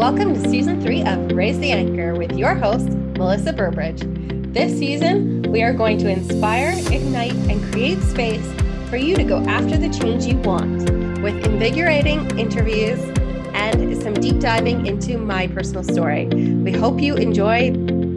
Welcome to Season 3 of Raise the Anchor with your host, Melissa Burbridge. This season, we are going to inspire, ignite, and create space for you to go after the change you want with invigorating interviews and some deep diving into my personal story. We hope you enjoy.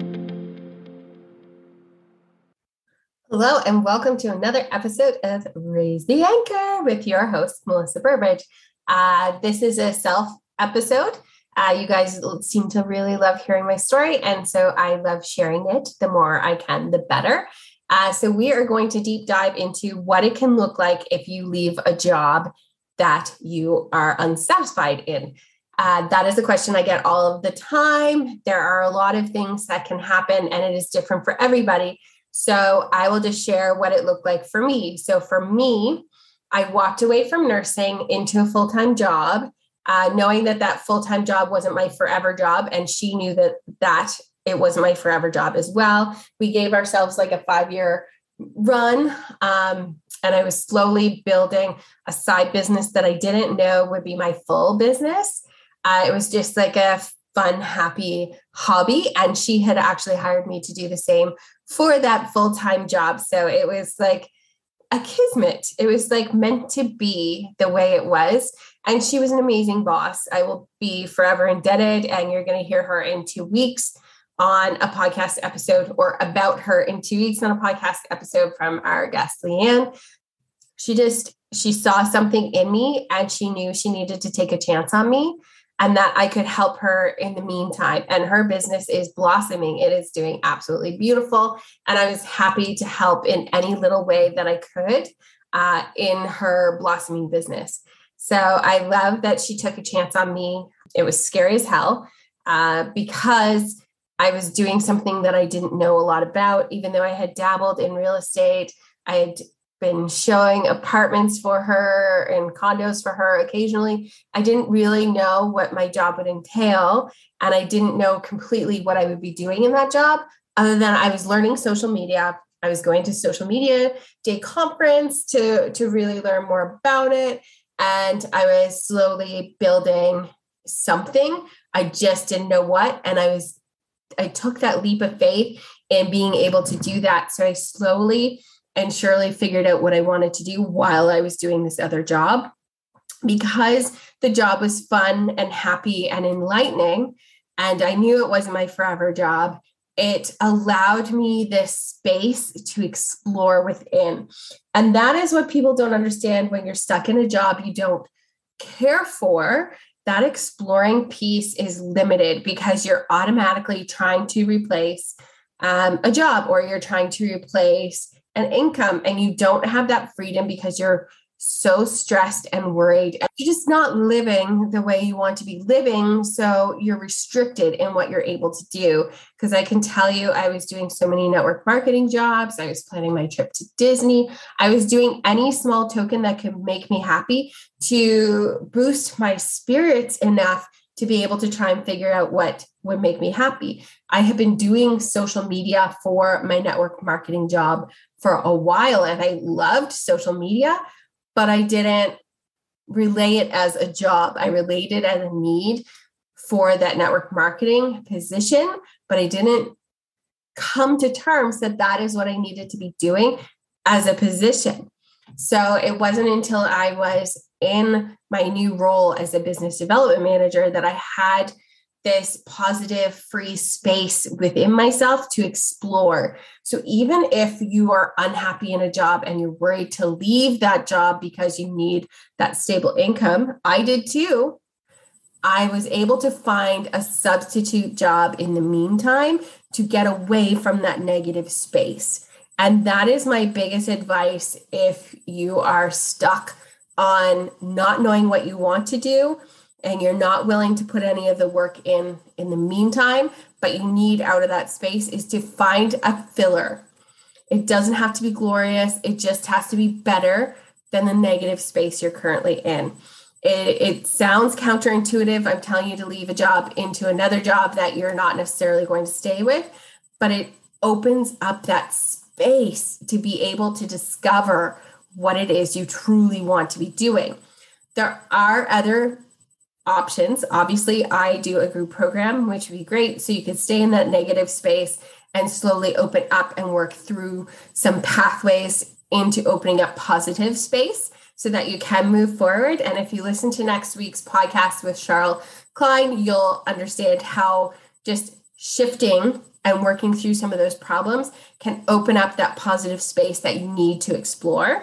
Hello, and welcome to another episode of Raise the Anchor with your host, Melissa Burbridge. This is a self episode. You guys seem to really love hearing my story, and so I love sharing it. The more I can, the better. So we are going to deep dive into what it can look like if you leave a job that you are unsatisfied in. That is a question I get all of the time. There are a lot of things that can happen, and it is different for everybody. So I will just share what it looked like for me. So for me, I walked away from nursing into a full-time job, knowing that full-time job wasn't my forever job. And she knew that it wasn't my forever job as well. We gave ourselves like a 5-year run. And I was slowly building a side business that I didn't know would be my full business. It was just like a fun, happy hobby. And she had actually hired me to do the same for that full-time job. So it was like a kismet. It was like meant to be the way it was. And she was an amazing boss. I will be forever indebted. And you're going to hear her in 2 weeks on a podcast episode, or about her in 2 weeks on a podcast episode from our guest, Leanne. She saw something in me, and she knew she needed to take a chance on me, and that I could help her in the meantime. And her business is blossoming. It is doing absolutely beautiful. And I was happy to help in any little way that I could in her blossoming business. So I love that she took a chance on me. It was scary as hell because I was doing something that I didn't know a lot about, even though I had dabbled in real estate. I had been showing apartments for her and condos for her occasionally. I didn't really know what my job would entail, and I didn't know completely what I would be doing in that job, other than I was learning social media. I was going to social media day conference to really learn more about it. And I was slowly building something. I just didn't know what. And I took that leap of faith in being able to do that. So I slowly and surely figured out what I wanted to do while I was doing this other job, because the job was fun and happy and enlightening. And I knew it wasn't my forever job. It allowed me this space to explore within. And that is what people don't understand when you're stuck in a job you don't care for. That exploring piece is limited because you're automatically trying to replace a job, or you're trying to replace an income, and you don't have that freedom because you're so stressed and worried. And you're just not living the way you want to be living. So you're restricted in what you're able to do. Because I can tell you, I was doing so many network marketing jobs. I was planning my trip to Disney. I was doing any small token that could make me happy to boost my spirits enough to be able to try and figure out what would make me happy. I have been doing social media for my network marketing job for a while, and I loved social media, but I didn't relay it as a job. I relayed it as a need for that network marketing position, but I didn't come to terms that is what I needed to be doing as a position. So it wasn't until I was in my new role as a business development manager that I had this positive, free space within myself to explore. So even if you are unhappy in a job and you're worried to leave that job because you need that stable income, I did too. I was able to find a substitute job in the meantime to get away from that negative space. And that is my biggest advice if you are stuck on not knowing what you want to do and you're not willing to put any of the work in the meantime, but you need out of that space, is to find a filler. It doesn't have to be glorious. It just has to be better than the negative space you're currently in. It sounds counterintuitive. I'm telling you to leave a job into another job that you're not necessarily going to stay with, but it opens up that space to be able to discover what it is you truly want to be doing. There are other options. Obviously, I do a group program, which would be great. So you could stay in that negative space and slowly open up and work through some pathways into opening up positive space so that you can move forward. And if you listen to next week's podcast with Charles Klein, you'll understand how just shifting and working through some of those problems can open up that positive space that you need to explore.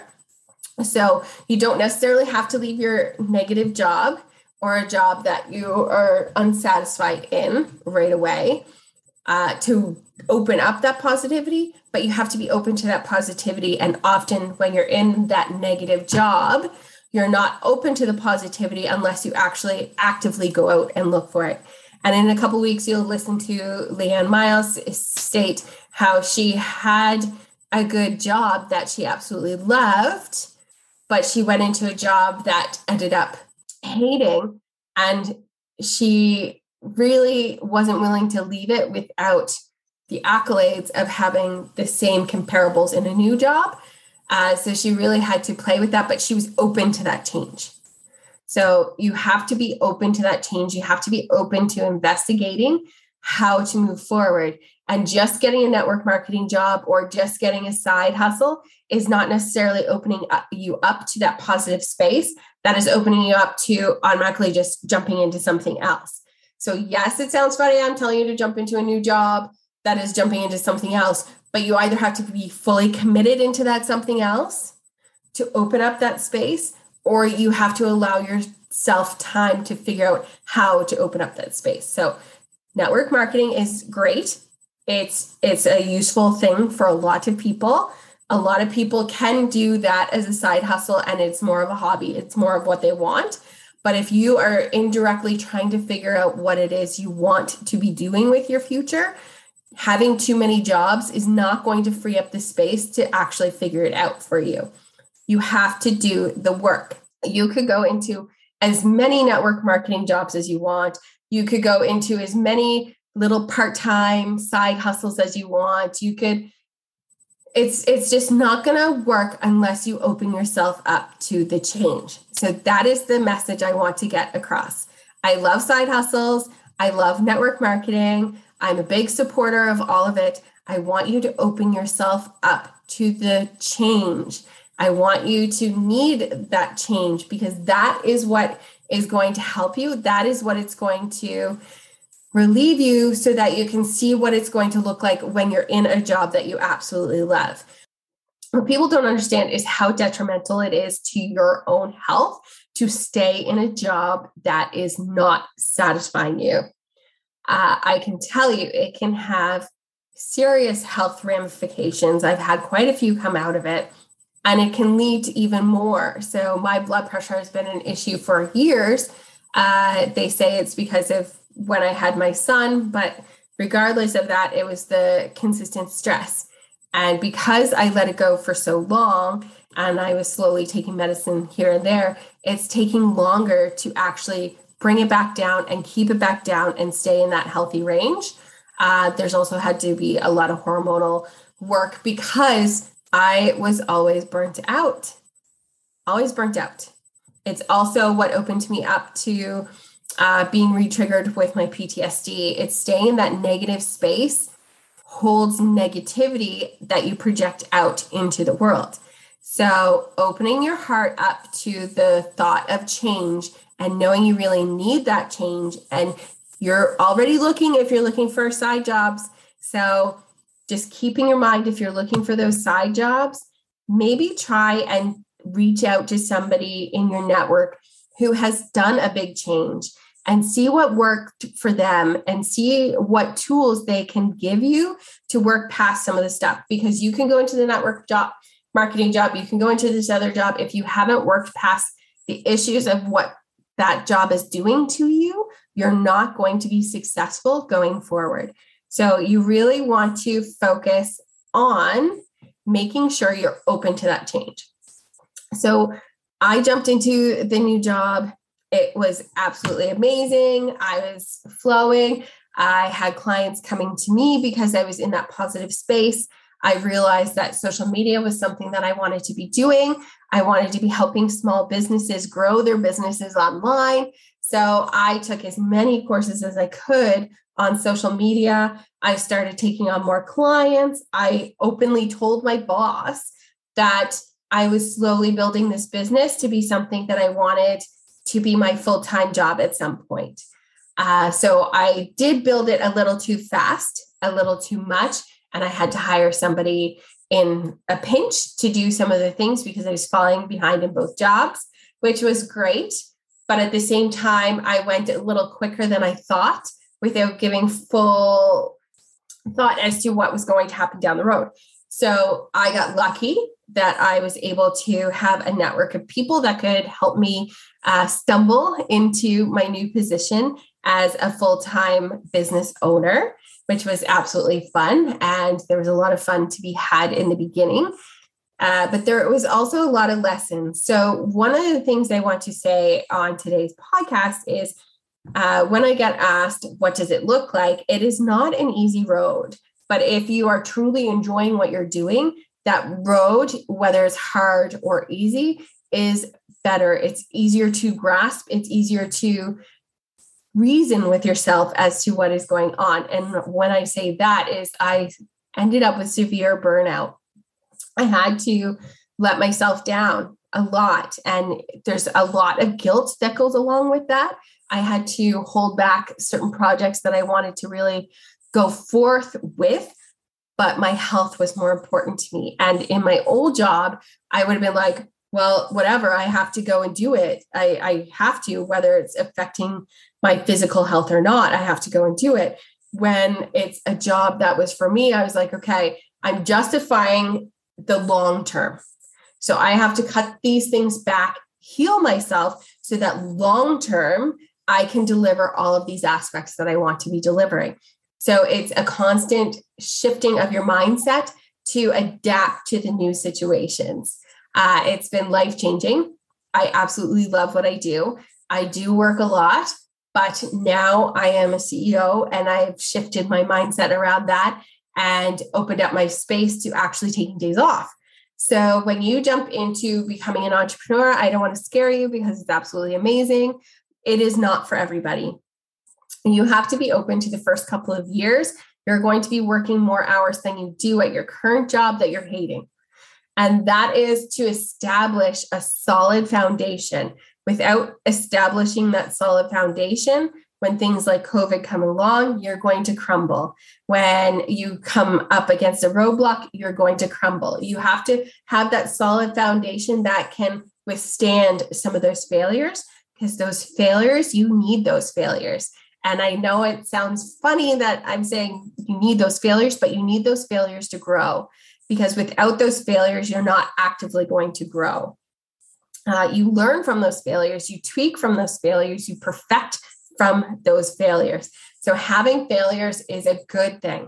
So you don't necessarily have to leave your negative job or a job that you are unsatisfied in right away to open up that positivity, but you have to be open to that positivity. And often when you're in that negative job, you're not open to the positivity unless you actually actively go out and look for it. And in a couple of weeks, you'll listen to Leanne Miles state how she had a good job that she absolutely loved, but she went into a job that ended up hating, and she really wasn't willing to leave it without the accolades of having the same comparables in a new job. So she really had to play with that, but she was open to that change. So you have to be open to that change. You have to be open to investigating how to move forward. And just getting a network marketing job or just getting a side hustle is not necessarily opening you up to that positive space. That is opening you up to automatically just jumping into something else. So yes, it sounds funny. I'm telling you to jump into a new job. That is jumping into something else. But you either have to be fully committed into that something else to open up that space, or you have to allow yourself time to figure out how to open up that space. So network marketing is great. It's a useful thing for a lot of people. A lot of people can do that as a side hustle, and it's more of a hobby. It's more of what they want. But if you are indirectly trying to figure out what it is you want to be doing with your future, having too many jobs is not going to free up the space to actually figure it out for you. You have to do the work. You could go into as many network marketing jobs as you want. You could go into as many little part-time side hustles as you want. It's just not going to work unless you open yourself up to the change. So that is the message I want to get across. I love side hustles. I love network marketing. I'm a big supporter of all of it. I want you to open yourself up to the change. I want you to need that change, because that is what is going to help you. That is what it's going to relieve you so that you can see what it's going to look like when you're in a job that you absolutely love. What people don't understand is how detrimental it is to your own health to stay in a job that is not satisfying you. I can tell you it can have serious health ramifications. I've had quite a few come out of it, and it can lead to even more. So my blood pressure has been an issue for years. They say it's because of when I had my son, but regardless of that, it was the consistent stress. And because I let it go for so long, and I was slowly taking medicine here and there, it's taking longer to actually bring it back down and keep it back down and stay in that healthy range. There's also had to be a lot of hormonal work because I was always burnt out. It's also what opened me up to being re-triggered with my PTSD. It's staying in that negative space holds negativity that you project out into the world. So opening your heart up to the thought of change and knowing you really need that change, and you're already looking, if you're looking for side jobs. So just keeping your mind, if you're looking for those side jobs, maybe try and reach out to somebody in your network who has done a big change and see what worked for them and see what tools they can give you to work past some of the stuff. Because you can go into the network job, marketing job, you can go into this other job. If you haven't worked past the issues of what that job is doing to you, you're not going to be successful going forward. So you really want to focus on making sure you're open to that change. So I jumped into the new job. It was absolutely amazing. I was flowing. I had clients coming to me because I was in that positive space. I realized that social media was something that I wanted to be doing. I wanted to be helping small businesses grow their businesses online. So I took as many courses as I could on social media. I started taking on more clients. I openly told my boss that I was slowly building this business to be something that I wanted to be my full-time job at some point. So I did build it a little too fast, a little too much, and I had to hire somebody in a pinch to do some of the things because I was falling behind in both jobs, which was great. But at the same time, I went a little quicker than I thought without giving full thought as to what was going to happen down the road. So I got lucky that I was able to have a network of people that could help me stumble into my new position as a full-time business owner, which was absolutely fun. And there was a lot of fun to be had in the beginning. But there was also a lot of lessons. So one of the things I want to say on today's podcast is when I get asked, what does it look like? It is not an easy road. But if you are truly enjoying what you're doing, that road, whether it's hard or easy, is better. It's easier to grasp. It's easier to reason with yourself as to what is going on. And when I say that is I ended up with severe burnout. I had to let myself down a lot. And there's a lot of guilt that goes along with that. I had to hold back certain projects that I wanted to really go forth with, but my health was more important to me. And in my old job, I would have been like, well, whatever, I have to go and do it. I have to, whether it's affecting my physical health or not, I have to go and do it. When it's a job that was for me, I was like, okay, I'm justifying the long term. So I have to cut these things back, heal myself so that long term, I can deliver all of these aspects that I want to be delivering. So it's a constant shifting of your mindset to adapt to the new situations. It's been life-changing. I absolutely love what I do. I do work a lot, but now I am a CEO and I've shifted my mindset around that and opened up my space to actually taking days off. So when you jump into becoming an entrepreneur, I don't want to scare you because it's absolutely amazing. It is not for everybody. You have to be open to the first couple of years. You're going to be working more hours than you do at your current job that you're hating. And that is to establish a solid foundation. Without establishing that solid foundation, when things like COVID come along, you're going to crumble. When you come up against a roadblock, you're going to crumble. You have to have that solid foundation that can withstand some of those failures, because those failures, you need those failures. And I know it sounds funny that I'm saying you need those failures, but you need those failures to grow, because without those failures, you're not actively going to grow. You learn from those failures, you tweak from those failures, you perfect from those failures. So having failures is a good thing.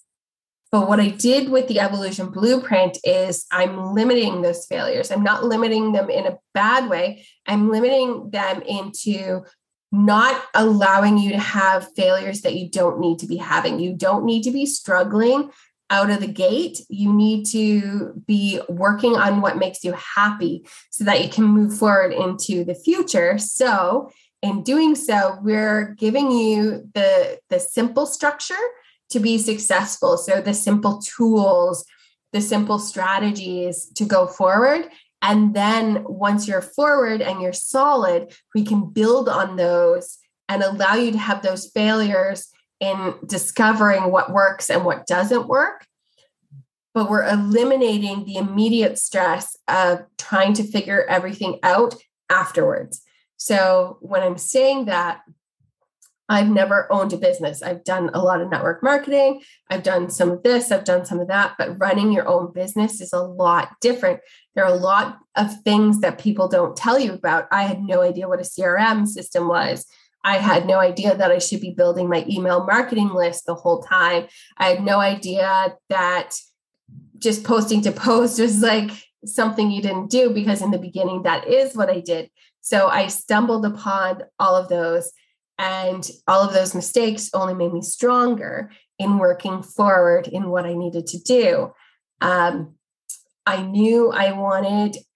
But what I did with the Evolution Blueprint is I'm limiting those failures. I'm not limiting them in a bad way. I'm limiting them into not allowing you to have failures that you don't need to be having. You don't need to be struggling out of the gate. You need to be working on what makes you happy so that you can move forward into the future. So in doing so, we're giving you the simple structure to be successful. So the simple tools, the simple strategies to go forward. And then once you're forward and you're solid, we can build on those and allow you to have those failures in discovering what works and what doesn't work. But we're eliminating the immediate stress of trying to figure everything out afterwards. So when I'm saying that, I've never owned a business. I've done a lot of network marketing. I've done some of this, I've done some of that, but running your own business is a lot different. There are a lot of things that people don't tell you about. I had no idea what a CRM system was. I had no idea that I should be building my email marketing list the whole time. I had no idea that just posting to post was like something you didn't do, because in the beginning, that is what I did. So I stumbled upon all of those. And all of those mistakes only made me stronger in working forward in what I needed to do. I knew I wanted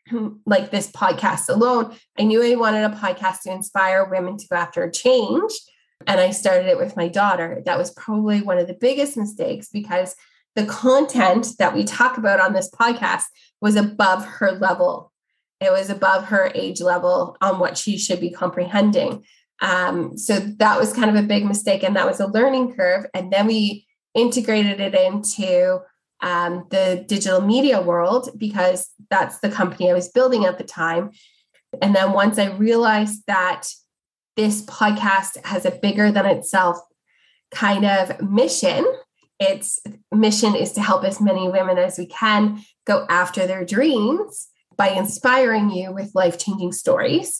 like this podcast alone. I knew I wanted a podcast to inspire women to go after a change. And I started it with my daughter. That was probably one of the biggest mistakes because the content that we talk about on this podcast was above her level. It was above her age level on what she should be comprehending. So that was kind of a big mistake. And that was a learning curve. And then we integrated it into the digital media world because that's the company I was building at the time. And then once I realized that this podcast has a bigger than itself kind of mission, its mission is to help as many women as we can go after their dreams by inspiring you with life-changing stories.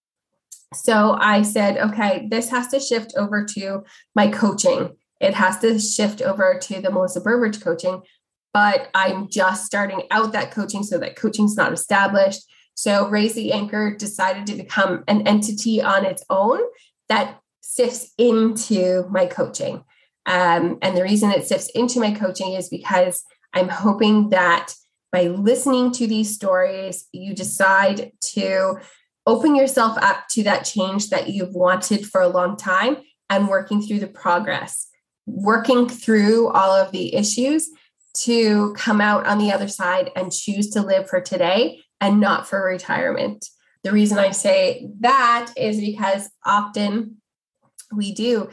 So I said, okay, this has to shift over to my coaching. It has to shift over to the Melissa Burbridge coaching, but I'm just starting out that coaching, so that coaching's not established. So Raise the Anchor decided to become an entity on its own that sifts into my coaching. And the reason it sifts into my coaching is because I'm hoping that by listening to these stories, you decide to open yourself up to that change that you've wanted for a long time and working through the progress, working through all of the issues to come out on the other side and choose to live for today and not for retirement. The reason I say that is because often we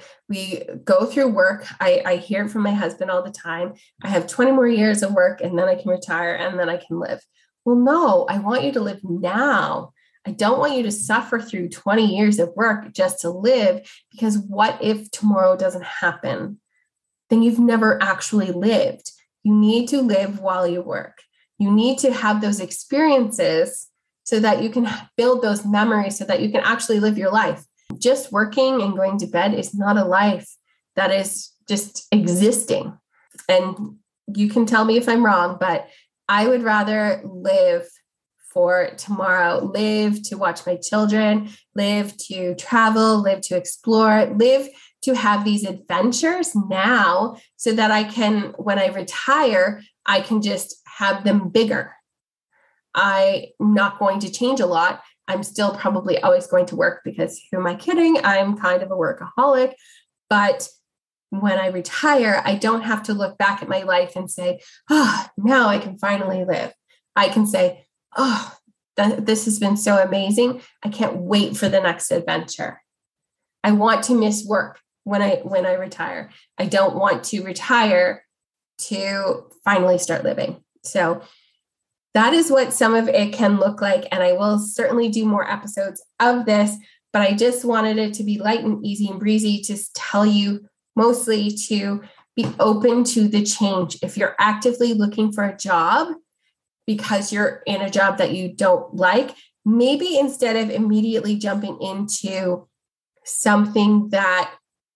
go through work. I hear from my husband all the time, I have 20 more years of work and then I can retire and then I can live. Well, no, I want you to live now. I don't want you to suffer through 20 years of work just to live, because what if tomorrow doesn't happen? Then you've never actually lived. You need to live while you work. You need to have those experiences so that you can build those memories so that you can actually live your life. Just working and going to bed is not a life. That is just existing. And you can tell me if I'm wrong, but I would rather live for tomorrow, live to watch my children, live to travel, live to explore, live to have these adventures now so that I can, when I retire, I can just have them bigger. I'm not going to change a lot. I'm still probably always going to work because who am I kidding? I'm kind of a workaholic. But when I retire, I don't have to look back at my life and say, now I can finally live. I can say, this has been so amazing. I can't wait for the next adventure. I want to miss work when I retire. I don't want to retire to finally start living. So that is what some of it can look like. And I will certainly do more episodes of this, but I just wanted it to be light and easy and breezy, to tell you mostly to be open to the change. If you're actively looking for a job because you're in a job that you don't like, maybe instead of immediately jumping into something that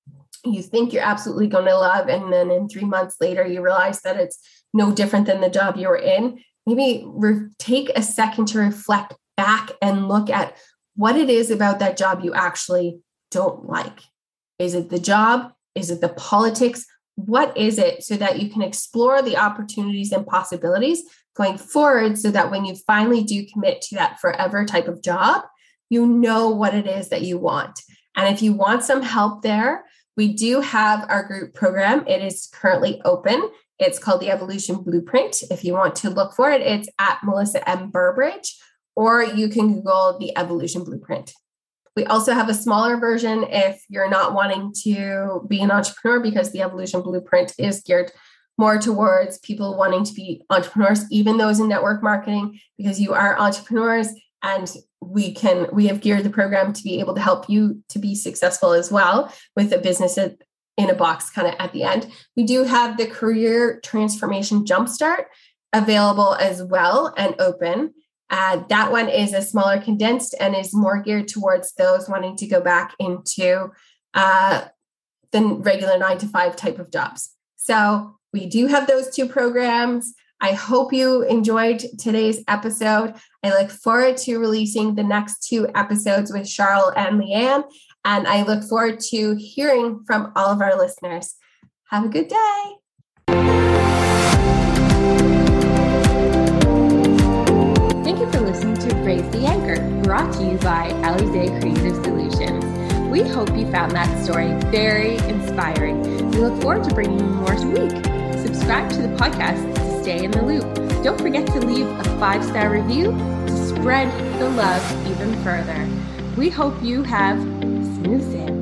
you think you're absolutely going to love, and then in 3 months later, you realize that it's no different than the job you were in, maybe take a second to reflect back and look at what it is about that job you actually don't like. Is it the job? Is it the politics? What is it, so that you can explore the opportunities and possibilities going forward, so that when you finally do commit to that forever type of job, you know what it is that you want. And if you want some help there, we do have our group program. It is currently open. It's called the Evolution Blueprint. If you want to look for it, it's at Melissa M. Burbridge, or you can Google the Evolution Blueprint. We also have a smaller version if you're not wanting to be an entrepreneur, because the Evolution Blueprint is geared more towards people wanting to be entrepreneurs, even those in network marketing, because you are entrepreneurs, and we have geared the program to be able to help you to be successful as well, with a business in a box kind of at the end. We do have the Career Transformation Jumpstart available as well and open. That one is a smaller, condensed, and is more geared towards those wanting to go back into the regular 9-to-5 type of jobs. So we do have those two programs. I hope you enjoyed today's episode. I look forward to releasing the next 2 episodes with Charles and Leanne, and I look forward to hearing from all of our listeners. Have a good day. Thank you for listening Raise the Anchor, brought to you by Alizé Creative Solutions. We hope you found that story very inspiring. We look forward to bringing you more each week. Subscribe to the podcast to stay in the loop. Don't forget to leave a 5-star review to spread the love even further. We hope you have smooth sailing.